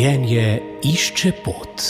Življenje išče pot.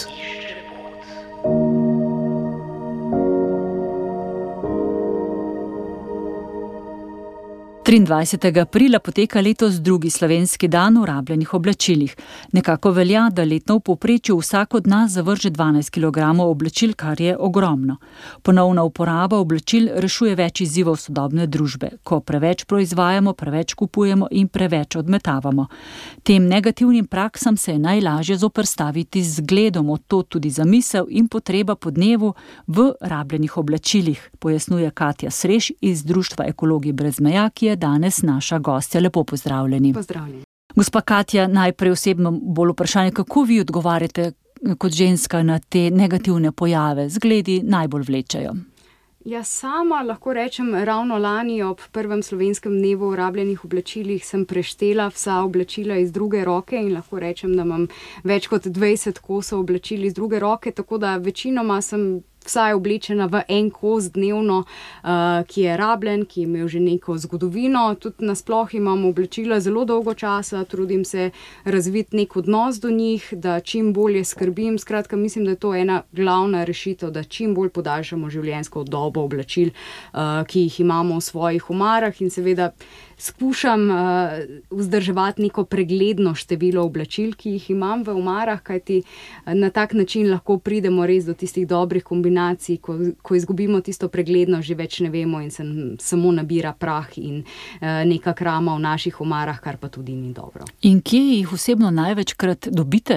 23. aprila poteka letos drugi slovenski dan v rabljenih oblačilih. Nekako velja, da letno v povprečju vsak od nas zavrže 12 kg oblačil, kar je ogromno. Ponovna uporaba oblačil rešuje več izzivov sodobne družbe, ko preveč proizvajamo, preveč kupujemo in preveč odmetavamo. Tem negativnim praksam se je najlažje zoperstaviti z zgledom, od tod tudi zamisel in potreba po dnevu v rabljenih oblačilih, pojasnjuje Katja Sreš iz Društva Ekologi brez meja, ki je danes naša gostja. Lepo pozdravljeni. Pozdravljeni. Gospa Katja, najprej osebno bolj vprašanje, kako vi odgovarjate kot ženska na te negativne pojave? Zgledi najbolj vlečejo. Ja, sama lahko rečem, ravno lani ob prvem slovenskem dnevu v rabljenih oblačilih sem preštela vsa oblačila iz druge roke in lahko rečem, da imam več kot 20 kosov oblačil iz druge roke, tako da večinoma sem vsaj oblečena v en kos dnevno, ki je rabljen, ki je imel že neko zgodovino. Tudi nasploh imam oblačila zelo dolgo časa, trudim se razviti nek odnos do njih, da čim bolje skrbim. Skratka, mislim, da je to ena glavna rešitev, da čim bolj podaljšamo življenjsko dobo oblačil, ki jih imamo v svojih omarah, in seveda skušam vzdrževati neko pregledno število oblačil, ki jih imam v omarah, kajti na tak način lahko pridemo res do tistih dobrih kombinacij, ko izgubimo tisto preglednost, že več ne vemo in se samo nabira prah in neka krama v naših omarah, kar pa tudi ni dobro. In kje jih osebno največkrat dobite?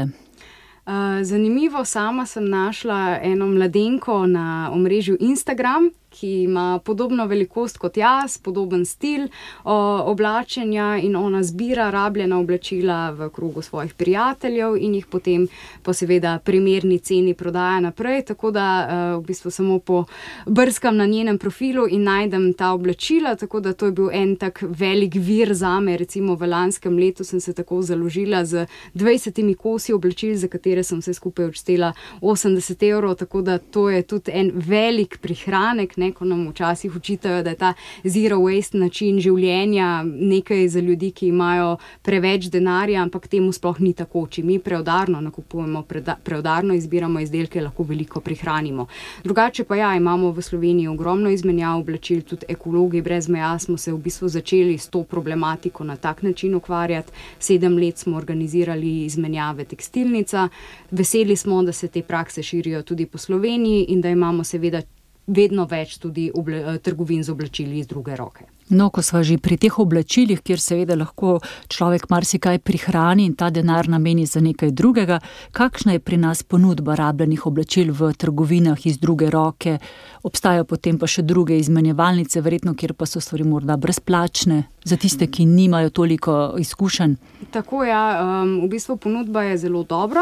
Zanimivo, sama sem našla eno mladenko na omrežju Instagram, ki ima podobno velikost kot jaz, podoben stil oblačenja, in ona zbira rabljena oblačila v krogu svojih prijateljev in jih potem po seveda primerni ceni prodaja naprej, tako da v bistvu samo brskam na njenem profilu in najdem ta oblačila, tako da to je bil en tak velik vir zame. Recimo v lanskem letu sem se tako založila z 20 kosi oblačil, za katere sem vse skupaj odštela 80 €, tako da to je tudi en velik prihranek, ko nam včasih učitajo, da je ta zero waste način življenja nekaj za ljudi, ki imajo preveč denarja, ampak temu sploh ni tako. Če mi preudarno nakupujemo, preudarno izbiramo izdelke, lahko veliko prihranimo. Drugače pa ja, imamo v Sloveniji ogromno izmenjav oblačil, tudi Ekologi brez meja smo se v bistvu začeli s to problematiko na tak način ukvarjati. 7 let smo organizirali izmenjave tekstilnica. Veseli smo, da se te prakse širijo tudi po Sloveniji in da imamo seveda vedno več tudi trgovin z oblačili iz druge roke. No, ko sva že pri teh oblačilih, kjer seveda lahko človek marsikaj prihrani in ta denar nameni za nekaj drugega, kakšna je pri nas ponudba rabljenih oblačil v trgovinah iz druge roke? Obstajajo potem pa še druge izmenjevalnice, verjetno, kjer pa so stvari morda brezplačne za tiste, ki nimajo toliko izkušenj? Tako ja, v bistvu ponudba je zelo dobra.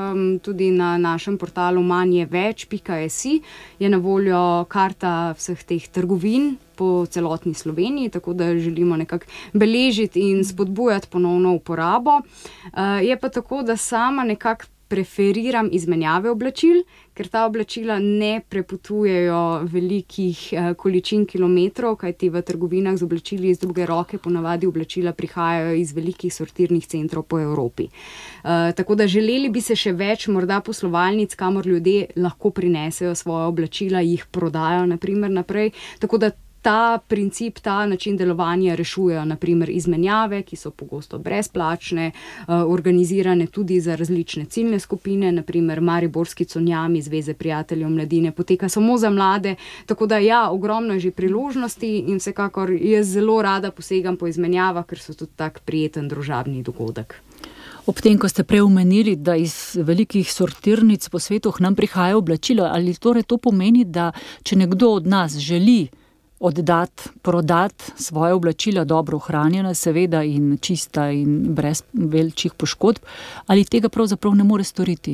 Tudi na našem portalu manjeveč.si je na voljo karta vseh teh trgovin po celotni Sloveniji, tako da želimo nekako beležiti in spodbujati ponovno uporabo. Je pa tako, da sama nekako preferiram izmenjave oblačil, ker ta oblačila ne prepotujejo velikih količin kilometrov, kajti v trgovinah z oblačili iz druge roke ponavadi oblačila prihajajo iz velikih sortirnih centrov po Evropi. Tako da želeli bi se še več morda poslovalnic, kamor ljudje lahko prinesejo svoje oblačila, jih prodajo naprimer naprej, tako da ta princip, ta način delovanja rešujejo naprimer izmenjave, ki so pogosto brezplačne, organizirane tudi za različne ciljne skupine, naprimer Mariborski cunjami Zveze prijateljev mladine poteka samo za mlade, tako da ja, ogromno je že priložnosti in vsekakor jaz zelo rada posegam po izmenjavah, ker so tudi tak prijeten družabni dogodek. Ob tem, ko ste prej omenili, da iz velikih sortirnic po svetu k nam prihaja oblačilo, ali torej to pomeni, da če nekdo od nas želi oddati, prodati svoje oblačila, dobro ohranjena seveda in čista in brez velikih poškodb, ali tega pravzaprav ne more storiti?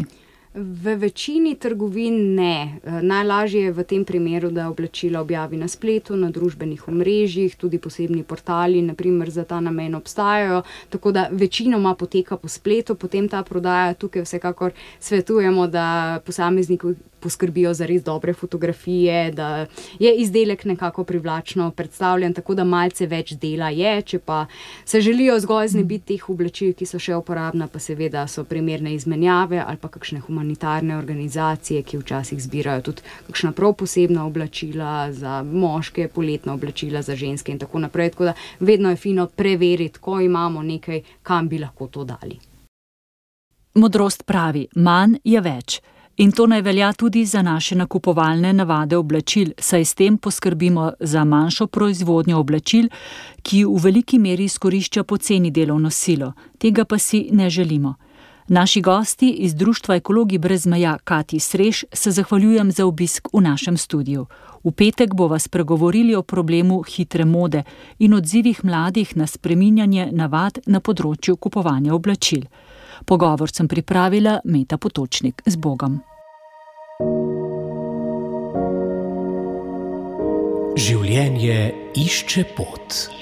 V večini trgovin ne. Najlažje je v tem primeru, da oblačila objavi na spletu, na družbenih omrežjih, tudi posebni portali, naprimer za ta namen obstajajo, tako da večinoma poteka po spletu, potem ta prodaja. Tukaj vsekakor svetujemo, da posamezniki poskrbijo za res dobre fotografije, da je izdelek nekako privlačno predstavljen, tako da malce več dela je. Če pa se želijo zgolj znebiti teh oblačil, ki so še uporabna, pa seveda so primerne izmenjave ali pa kakšne humanitarne organizacije, ki včasih zbirajo tudi kakšna prav posebna oblačila za moške, poletna oblačila za ženske in tako naprej. Tako da vedno je fino preveriti, ko imamo nekaj, kam bi lahko to dali. Modrost pravi, manj je več. In to naj velja tudi za naše nakupovalne navade oblačil, saj s tem poskrbimo za manjšo proizvodnjo oblačil, ki v veliki meri izkorišča poceni delovno silo. Tega pa si ne želimo. Naši gosti iz Društva Ekologi brez meja Katji Sreš se zahvaljujem za obisk v našem studiu. V petek bova spregovorili o problemu hitre mode in odzivih mladih na spreminjanje navad na področju kupovanja oblačil. Pogovor sem pripravila Meta Potočnik. Z Bogom. Življenje išče pot.